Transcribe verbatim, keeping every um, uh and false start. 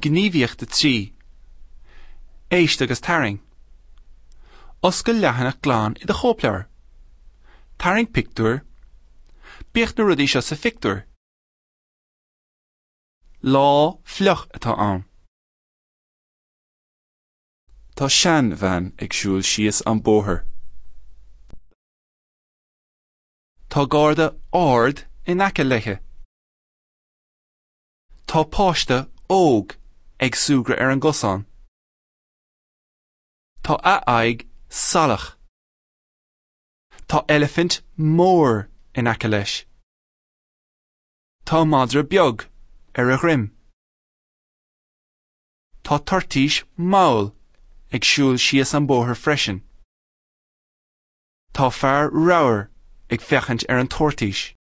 gníomhaíocht de trí, éiste agus tarraing. Oscail leathanach gláán i do chópleabhar. Tarraing pictiúr, bíocht na rudaí seo sa fictiúr. Lá fleoch atá ann. Tá sean bhean ag siúil síos an bóthar. Tá garda ard in aice leithe. Tá páiste óg ag súgra ar an gcosán. Tá a-aig salach. Tá elephant mór in aice leis. Tá madra beag ar a ghrim. Tá tortaís maul ag siúil síos an bóthar freisin. Tá fear rabhar ag feiceant ar an tortaís.